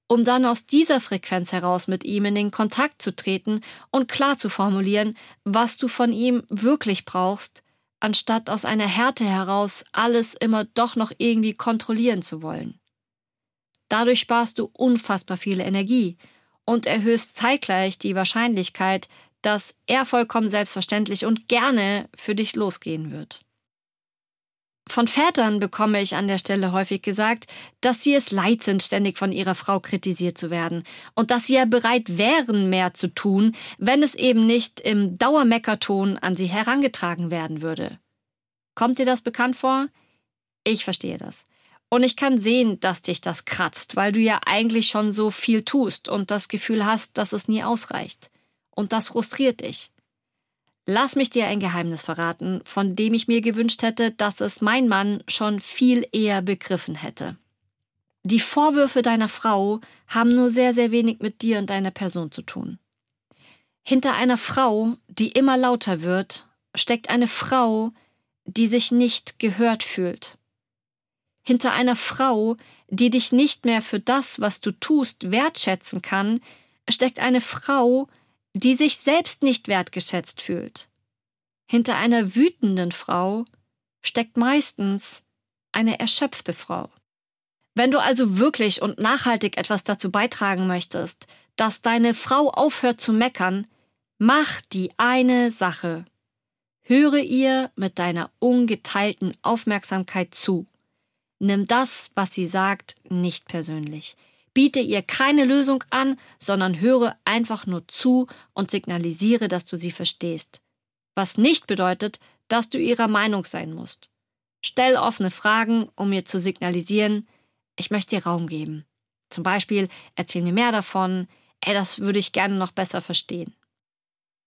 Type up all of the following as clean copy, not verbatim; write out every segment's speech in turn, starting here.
um dann aus dieser Frequenz heraus mit ihm in den Kontakt zu treten und klar zu formulieren, was du von ihm wirklich brauchst, anstatt aus einer Härte heraus alles immer doch noch irgendwie kontrollieren zu wollen. Dadurch sparst du unfassbar viel Energie und erhöhst zeitgleich die Wahrscheinlichkeit, dass er vollkommen selbstverständlich und gerne für dich losgehen wird. Von Vätern bekomme ich an der Stelle häufig gesagt, dass sie es leid sind, ständig von ihrer Frau kritisiert zu werden und dass sie ja bereit wären, mehr zu tun, wenn es eben nicht im Dauermeckerton an sie herangetragen werden würde. Kommt dir das bekannt vor? Ich verstehe das. Und ich kann sehen, dass dich das kratzt, weil du ja eigentlich schon so viel tust und das Gefühl hast, dass es nie ausreicht. Und das frustriert dich. Lass mich dir ein Geheimnis verraten, von dem ich mir gewünscht hätte, dass es mein Mann schon viel eher begriffen hätte. Die Vorwürfe deiner Frau haben nur sehr, sehr wenig mit dir und deiner Person zu tun. Hinter einer Frau, die immer lauter wird, steckt eine Frau, die sich nicht gehört fühlt. Hinter einer Frau, die dich nicht mehr für das, was du tust, wertschätzen kann, steckt eine Frau, die sich selbst nicht wertgeschätzt fühlt. Hinter einer wütenden Frau steckt meistens eine erschöpfte Frau. Wenn du also wirklich und nachhaltig etwas dazu beitragen möchtest, dass deine Frau aufhört zu meckern, mach die eine Sache. Höre ihr mit deiner ungeteilten Aufmerksamkeit zu. Nimm das, was sie sagt, nicht persönlich. Biete ihr keine Lösung an, sondern höre einfach nur zu und signalisiere, dass du sie verstehst. Was nicht bedeutet, dass du ihrer Meinung sein musst. Stell offene Fragen, um ihr zu signalisieren, ich möchte dir Raum geben. Zum Beispiel, erzähl mir mehr davon, das würde ich gerne noch besser verstehen.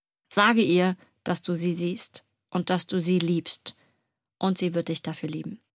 Sage ihr, dass du sie siehst und dass du sie liebst. Und sie wird dich dafür lieben.